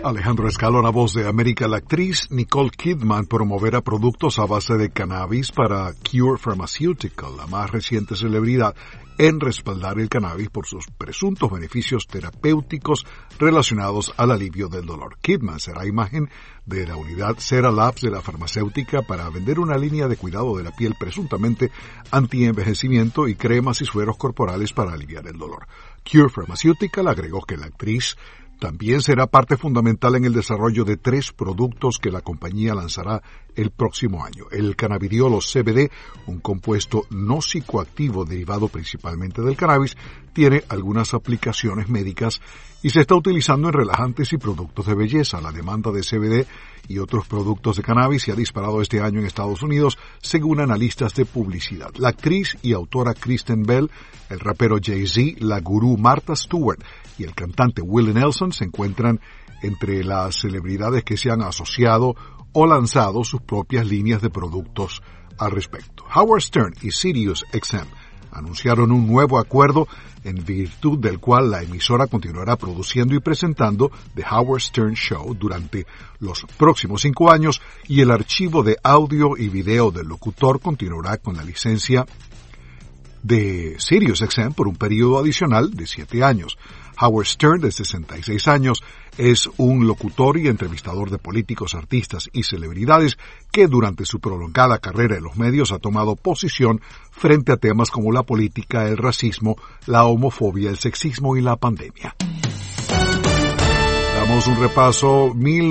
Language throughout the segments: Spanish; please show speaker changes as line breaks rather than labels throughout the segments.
Alejandro Escalona, Voz de América. La actriz Nicole Kidman promoverá productos a base de cannabis para Cure Pharmaceutical, la más reciente celebridad en respaldar el cannabis por sus presuntos beneficios terapéuticos relacionados al alivio del dolor. Kidman será imagen de la unidad Cera Labs de la farmacéutica para vender una línea de cuidado de la piel presuntamente anti-envejecimiento y cremas y sueros corporales para aliviar el dolor. Cure Pharmaceutical agregó que la actriz también será parte fundamental en el desarrollo de 3 productos que la compañía lanzará el próximo año. El cannabidiol CBD, un compuesto no psicoactivo derivado principalmente del cannabis, tiene algunas aplicaciones médicas y se está utilizando en relajantes y productos de belleza. La demanda de CBD y otros productos de cannabis se ha disparado este año en Estados Unidos, según analistas de publicidad. La actriz y autora Kristen Bell, el rapero Jay-Z, la gurú Martha Stewart y el cantante Willie Nelson se encuentran entre las celebridades que se han asociado o lanzado sus propias líneas de productos al respecto. Howard Stern y SiriusXM anunciaron un nuevo acuerdo en virtud del cual la emisora continuará produciendo y presentando The Howard Stern Show durante los próximos 5 años y el archivo de audio y video del locutor continuará con la licencia de SiriusXM por un periodo adicional de 7 años. Howard Stern, de 66 años, es un locutor y entrevistador de políticos, artistas y celebridades que durante su prolongada carrera en los medios ha tomado posición frente a temas como la política, el racismo, la homofobia, el sexismo y la pandemia. Damos un repaso.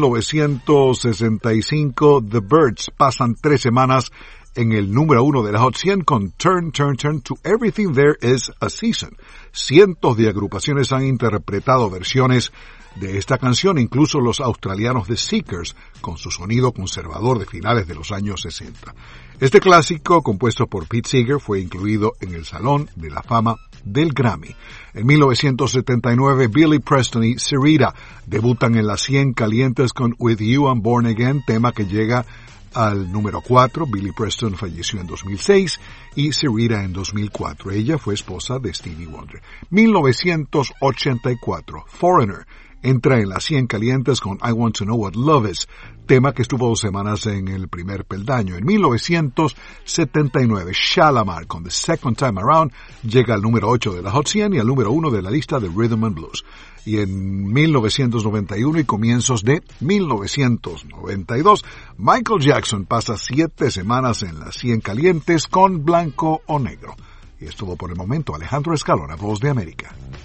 1965, The Byrds pasan 3 semanas en el número 1 de la Hot 100 con Turn, Turn, Turn to Everything There Is a Season. Cientos de agrupaciones han interpretado versiones de esta canción, incluso los australianos The Seekers, con su sonido conservador de finales de los años 60. Este clásico, compuesto por Pete Seeger, fue incluido en el Salón de la Fama del Grammy. En 1979, Billy Preston y Syreeta debutan en las 100 calientes con With You I'm Born Again, tema que llega al número 4. Billy Preston falleció en 2006 y Syreeta en 2004. Ella fue esposa de Stevie Wonder. 1984, Foreigner entra en las 100 calientes con I Want to Know What Love Is, tema que estuvo 2 semanas en el primer peldaño. En 1979, Shalamar con The Second Time Around llega al número 8 de la Hot 100 y al número 1 de la lista de Rhythm and Blues. Y en 1991 y comienzos de 1992, Michael Jackson pasa 7 semanas en las 100 calientes con Blanco o Negro. Y es todo por el momento. Alejandro Escalona, Voz de América.